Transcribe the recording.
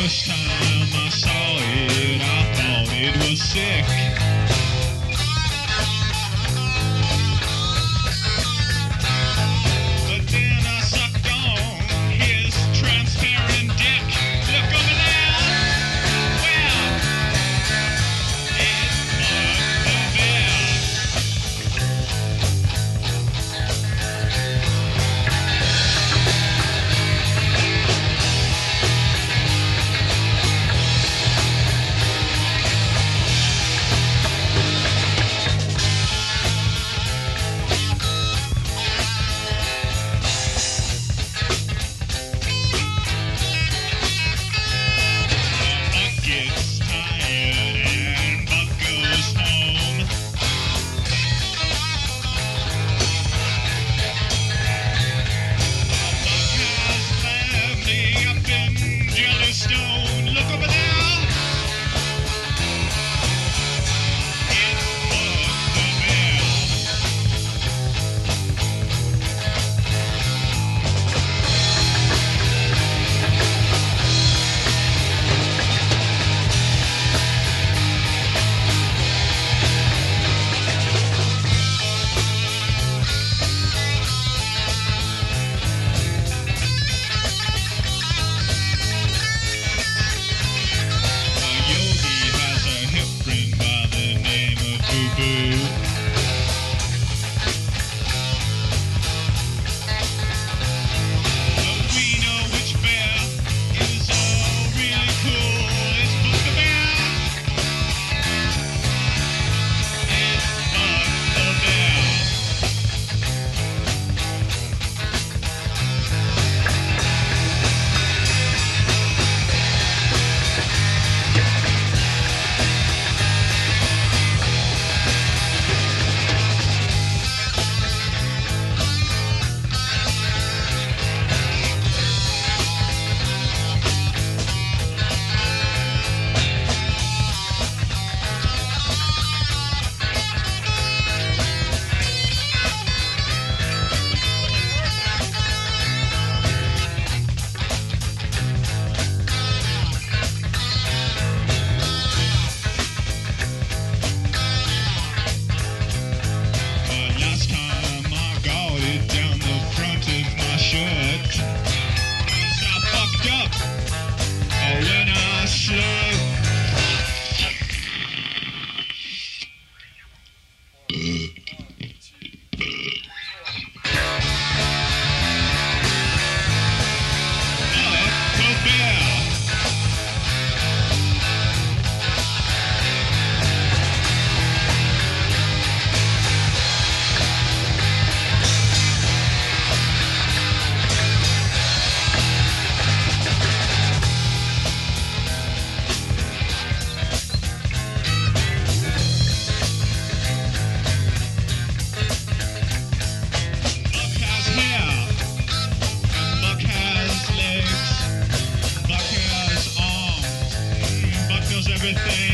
first time I saw it, I thought it was sick. But then I sucked on his transparent dick. Look over there. Well, it fucked the bear. Gets tired and Buck goes home. Buck has family up in Yellowstone. Look over there. It fucked the bear. Yogi has a hip friend by the name of Boo Boo. But we know which bear is really cool. It's Buck the bear. It's Buck the bear. Last time I got it down the front of my shirt. 'Cause I fucked up when I slurred. Buck the bear. Buck has hair, Buck has legs, Buck has arms, Buck does everything.